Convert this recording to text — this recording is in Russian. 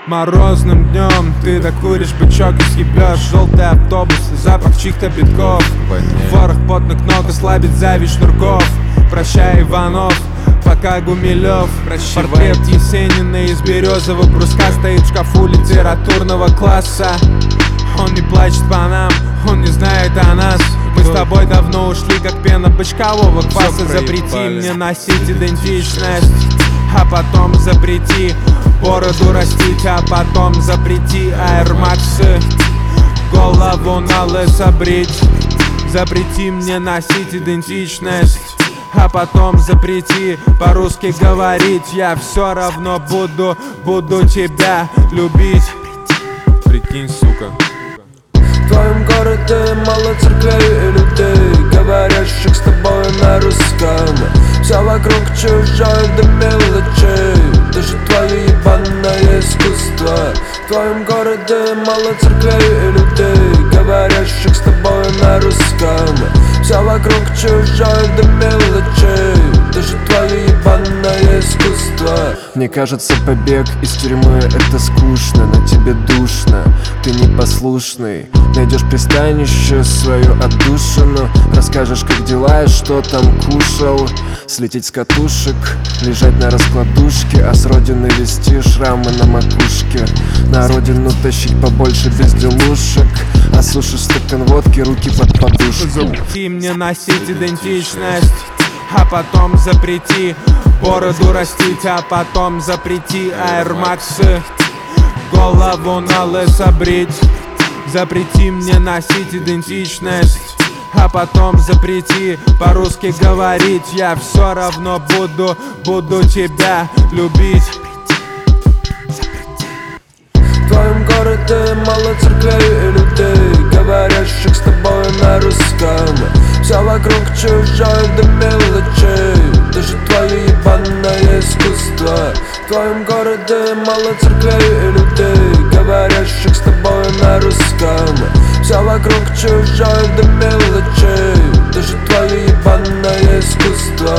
Морозным днем ты докуришь бычок и съебешь желтый автобус и запах чьих-то битков. Ворох потных ног ослабит зависть шнурков. Прощай, Иванов, пока Гумилев. Портрет Есенина из березового бруска стоит в шкафу литературного класса. Он не плачет по нам, он не знает о нас. Мы с тобой давно ушли, как пена бочкового кваса. Запрети мне носить идентичность, а потом запрети бороду растить, а потом запрети аэрмаксы, голову на лысо брить. Запрети мне носить идентичность, а потом запрети по-русски говорить. Я все равно буду тебя любить. Прикинь, сука. В твоем городе мало церквей и людей, говорящих с тобой на русском. Все вокруг чужое до мелочей, даже твое ебаное искусство. В твоем городе мало церквей и людей, говорящих с тобой на русском. Все вокруг чужое до мелочей, даже твое ебаное искусство. Мне кажется, побег из тюрьмы это скучно, но тебе душно, ты непослушный. Найдешь пристанище, свою отдушину, расскажешь, как дела и что там кушал. Слететь с катушек, лежать на раскладушке, а с родины вести шрамы на макушке. На родину тащить побольше безделушек, осушишь стакан водки, руки под подушку. Запрети мне носить идентичность, а потом запрети бороду растить, а потом запрети аэрмаксы, голову на лысо брить. Запрети мне носить идентичность, а потом запрети по-русски говорить. Я все равно буду тебя любить. В твоем городе мало церквей и людей, говорящих с тобой на русском. Все вокруг чужое до мелочей, даже твое ебаное искусство. В твоем городе мало церквей и людей, говорящих с тобой на русском. Все вокруг чужое до мелочей, даже твое ебаное искусство.